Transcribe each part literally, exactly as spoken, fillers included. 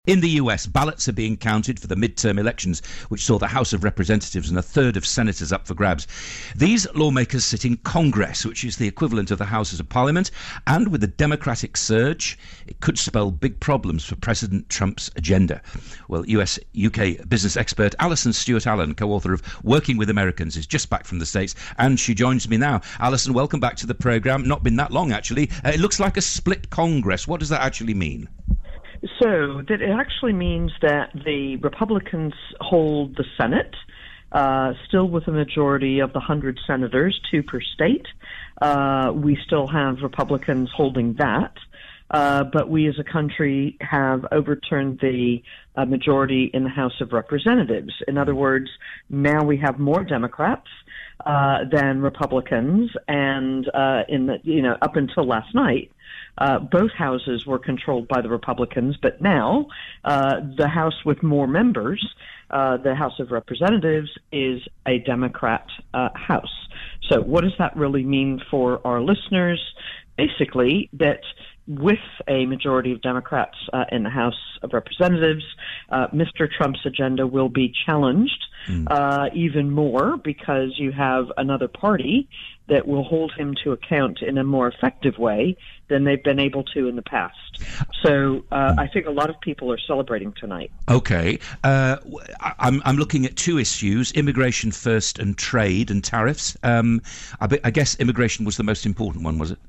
In the U S, ballots are being counted for the midterm elections, which saw the House of Representatives and a third of senators up for grabs. These lawmakers sit in Congress, which is the equivalent of the Houses of Parliament, and with the Democratic surge, it could spell big problems for President Trump's agenda. Well, U S U K business expert Alison Stewart-Allen, co-author of Working with Americans, is just back from the States, and she joins me now. Alison, welcome back to the programme. Not been that long, actually. Uh, it looks like a split Congress. What does that actually mean? So that it actually means that the Republicans hold the Senate, uh, still with a majority of the one hundred senators, two per state. Uh, we still have Republicans holding that. Uh, but we as a country have overturned the uh, majority in the House of Representatives. In other words, now we have more Democrats uh, than Republicans, and uh, in the you know up until last night, uh, both houses were controlled by the Republicans. But now uh, the House with more members, uh, the House of Representatives, is a Democrat uh, House. So what does that really mean for our listeners? Basically, that with a majority of Democrats uh, in the House of Representatives, uh, Mister Trump's agenda will be challenged mm. uh, even more, because you have another party that will hold him to account in a more effective way than they've been able to in the past. So uh, I think a lot of people are celebrating tonight. Okay. Uh, I'm, I'm looking at two issues, immigration first and trade and tariffs. Um, I, be, I guess immigration was the most important one, was it?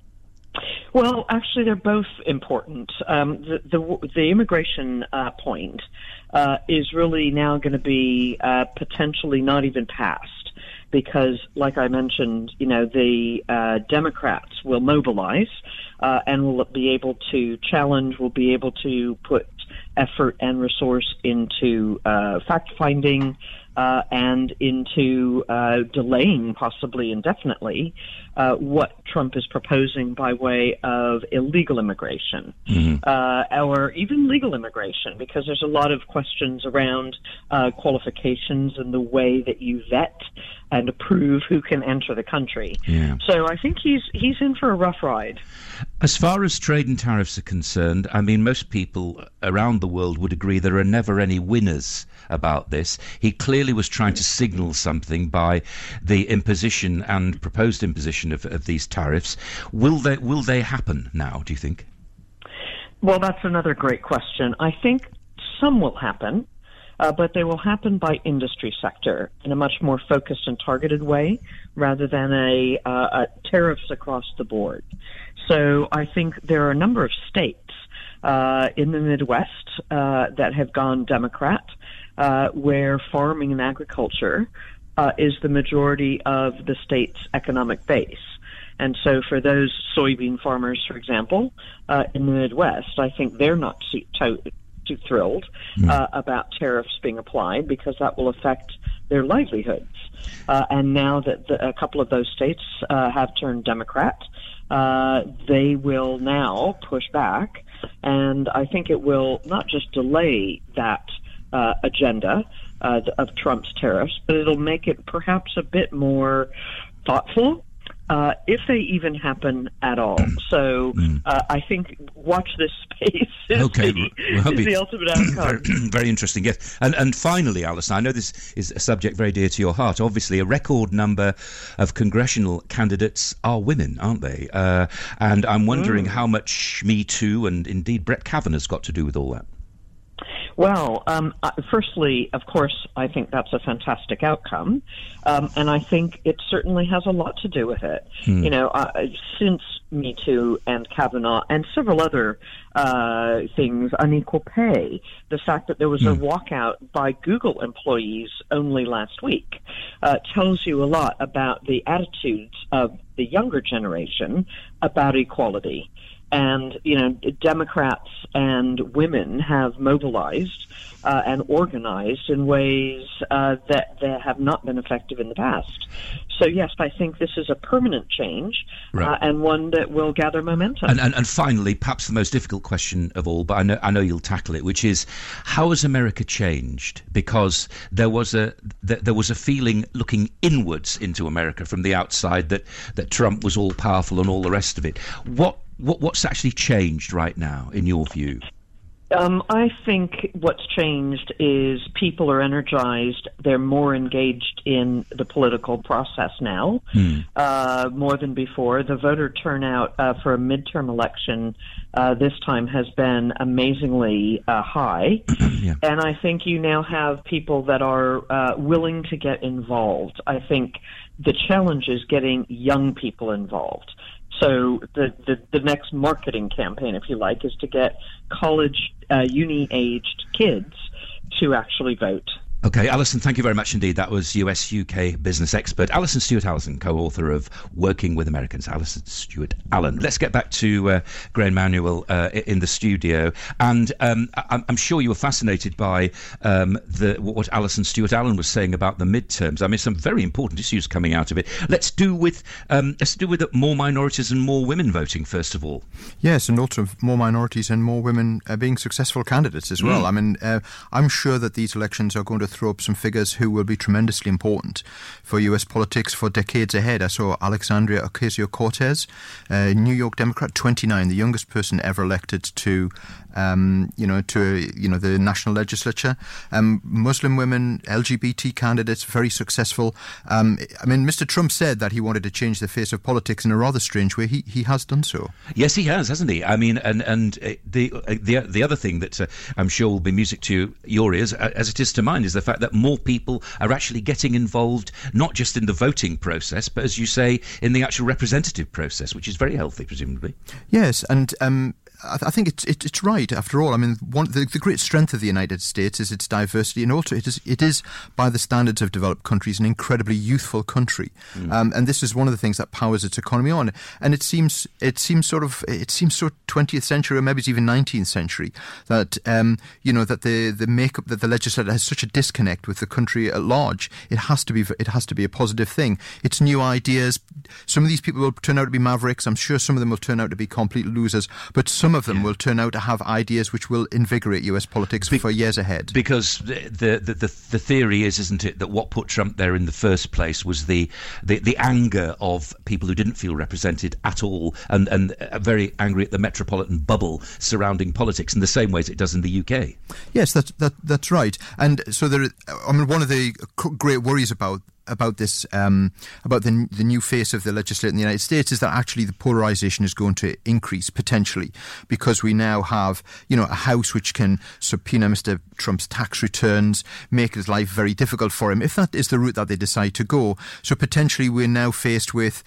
Well, actually, they're both important. Um, the, the the immigration uh, point uh, is really now going to be uh, potentially not even passed, because, like I mentioned, you know, the uh, Democrats will mobilize uh, and will be able to challenge, will be able to put effort and resource into uh, fact-finding uh, and into uh, delaying, possibly indefinitely, uh, what Trump is proposing by way of illegal immigration, mm-hmm. uh, or even legal immigration, because there's a lot of questions around uh, qualifications and the way that you vet and approve who can enter the country. Yeah. So I think he's he's in for a rough ride. As far as trade and tariffs are concerned, I mean, most people around the world would agree there are never any winners about this. He clearly was trying to signal something by the imposition and proposed imposition of, of these tariffs. Will they will they happen now, do you think? Well, that's another great question. I think some will happen. Uh, but they will happen by industry sector in a much more focused and targeted way, rather than a, uh, a tariffs across the board. So I think there are a number of states uh, in the Midwest uh, that have gone Democrat, uh, where farming and agriculture uh, is the majority of the state's economic base. And so for those soybean farmers, for example, uh, in the Midwest, I think they're not too too thrilled uh, about tariffs being applied, because that will affect their livelihoods. Uh, and now that the, a couple of those states uh, have turned Democrat, uh, they will now push back. And I think it will not just delay that uh, agenda uh, of Trump's tariffs, but it'll make it perhaps a bit more thoughtful, Uh, if they even happen at all. So uh, I think watch this space is, okay. the, well, is the ultimate outcome. Very, very interesting, yes. And, and finally, Alison, I know this is a subject very dear to your heart. Obviously, a record number of congressional candidates are women, aren't they? Uh, and I'm wondering mm. how much Me Too and indeed Brett Kavanaugh's got to do with all that. Well, um, uh, firstly, of course, I think that's a fantastic outcome, um, and I think it certainly has a lot to do with it. Hmm. You know, uh, since Me Too and Kavanaugh and several other uh, things, unequal pay, the fact that there was hmm. a walkout by Google employees only last week uh, tells you a lot about the attitudes of the younger generation about equality. And, you know, Democrats and women have mobilized uh, and organized in ways uh, that, that have not been effective in the past. So, yes, I think this is a permanent change right. uh, and one that will gather momentum. And, and, and finally, perhaps the most difficult question of all, but I know, I know you'll tackle it, which is, how has America changed? Because there was a th- there was a feeling looking inwards into America from the outside that, that Trump was all powerful and all the rest of it. What What what's actually changed right now, in your view? Um, I think what's changed is people are energized. They're more engaged in the political process now, mm. uh, more than before. The voter turnout uh, for a midterm election uh, this time has been amazingly uh, high. Yeah. And I think you now have people that are uh, willing to get involved. I think the challenge is getting young people involved. So the, the, the next marketing campaign, if you like, is to get college, uh, uni-aged kids to actually vote. Okay, Alison, thank you very much indeed. That was U S U K business expert Alison Stewart-Allison, co-author of Working with Americans. Alison Stewart-Allen. Let's get back to uh, Graham Manuel uh, in the studio. And um, I'm, I'm sure you were fascinated by um, the, what Alison Stewart-Allen was saying about the midterms. I mean, some very important issues coming out of it. Let's do with um, let's do with more minorities and more women voting, first of all. Yes, and also more minorities and more women uh, being successful candidates as well. Mm. I mean, uh, I'm sure that these elections are going to throw up some figures who will be tremendously important for U S politics for decades ahead. I saw Alexandria Ocasio-Cortez, a New York Democrat, twenty-nine, the youngest person ever elected to, um, you know, to you know the national legislature. Um, Muslim women, L G B T candidates, very successful. Um, I mean, Mister Trump said that he wanted to change the face of politics in a rather strange way. He he has done so. Yes, he has, hasn't he? I mean, and and the the the other thing that uh, I'm sure will be music to your ears, as it is to mine, is the fact that more people are actually getting involved, not just in the voting process, but, as you say, in the actual representative process, which is very healthy, presumably. Yes, and um, I, th- I think it's it, it's right. After all, I mean, one the, the great strength of the United States is its diversity, and also it is it is by the standards of developed countries an incredibly youthful country, mm. um, and this is one of the things that powers its economy on. And it seems it seems sort of it seems sort of twentieth century, or maybe it's even nineteenth century, that um, you know that the the makeup that the legislature has such a disconnect with the country at large. It has to be it has to be a positive thing. It's new ideas. Some of these people will turn out to be mavericks. I'm sure some of them will turn out to be complete losers, but some of them yeah. will turn out to have ideas which will invigorate U S politics be- for years ahead. Because the, the the the theory is, isn't it, that what put Trump there in the first place was the the, the anger of people who didn't feel represented at all, and and very angry at the metropolitan bubble surrounding politics in the same way as it does in the U K. Yes, that's that that's right. And so there, I mean, one of the great worries about about this, um, about the the new face of the legislature in the United States is that actually the polarization is going to increase potentially, because we now have, you know, a House which can subpoena Mister Trump's tax returns, make his life very difficult for him, if that is the route that they decide to go. So potentially we're now faced with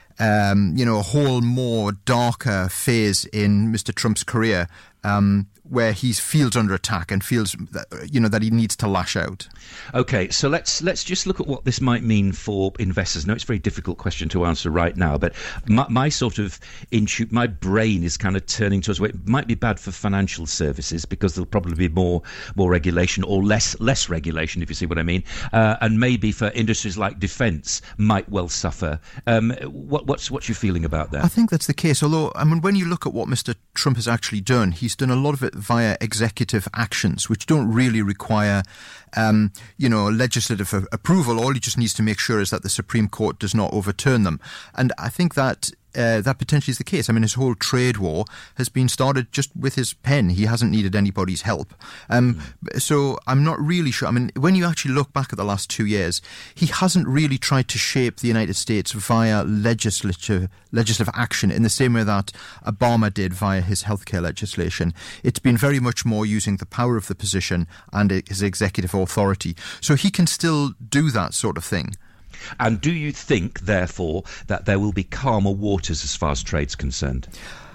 Um, you know, a whole more darker phase in Mister Trump's career, um, where he feels under attack and feels, that, you know, that he needs to lash out. Okay, so let's let's just look at what this might mean for investors. Now, it's a very difficult question to answer right now, but my, my sort of intu- my brain is kind of turning towards where it might be bad for financial services, because there'll probably be more more regulation, or less less regulation, if you see what I mean, uh, and maybe for industries like defence might well suffer. Um, what, what's what's your feeling about that? I think that's the case. Although, I mean, when you look at what Mister Trump has actually done, he's done a lot of it via executive actions, which don't really require, um, you know, legislative a- approval. All he just needs to make sure is that the Supreme Court does not overturn them. And I think that Uh, that potentially is the case. I mean, his whole trade war has been started just with his pen. He hasn't needed anybody's help. Um, mm. So I'm not really sure. I mean, when you actually look back at the last two years, he hasn't really tried to shape the United States via legislature, legislative action in the same way that Obama did via his healthcare legislation. It's been very much more using the power of the position and his executive authority. So he can still do that sort of thing. And do you think, therefore, that there will be calmer waters as far as trade's concerned?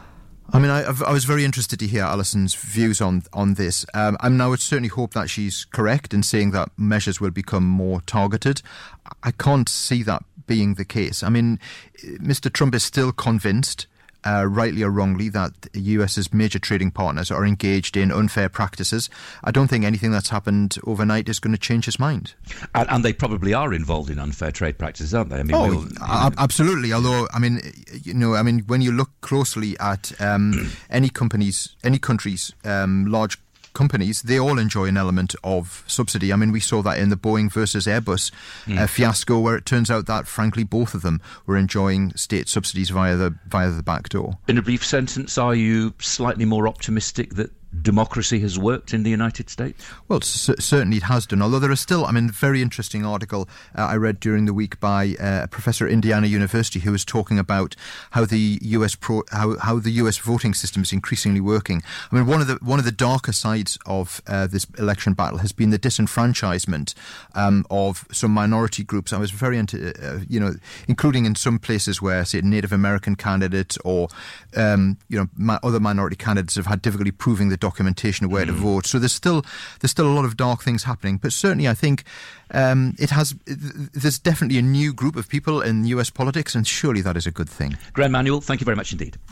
I mean, I, I was very interested to hear Alison's views on on this. Um, and I would certainly hope that she's correct in saying that measures will become more targeted. I can't see that being the case. I mean, Mister Trump is still convinced, Uh, rightly or wrongly, that U S's major trading partners are engaged in unfair practices. I don't think anything that's happened overnight is going to change his mind. And, and they probably are involved in unfair trade practices, aren't they? I mean, oh, we'll, a- absolutely. Although, I mean, you know, I mean, when you look closely at um, any companies, any countries, um, large companies, they all enjoy an element of subsidy. I mean, we saw that in the Boeing versus Airbus mm. uh, fiasco, where it turns out that, frankly, both of them were enjoying state subsidies via the via the back door. In a brief sentence, are you slightly more optimistic that democracy has worked in the United States? Well, c- certainly it has done, although there are still, I mean, a very interesting article uh, I read during the week by uh, a professor at Indiana University who was talking about how the U S pro, how, how the U S voting system is increasingly working. I mean, one of the one of the darker sides of uh, this election battle has been the disenfranchisement um, of some minority groups. I was very into, uh, you know, including in some places where, say, Native American candidates or, um, you know, my, other minority candidates have had difficulty proving the documentation of where mm. to vote. So there's still there's still a lot of dark things happening. But certainly, I think um, it has. There's definitely a new group of people in U S politics, and surely that is a good thing. Graham Manuel, thank you very much indeed.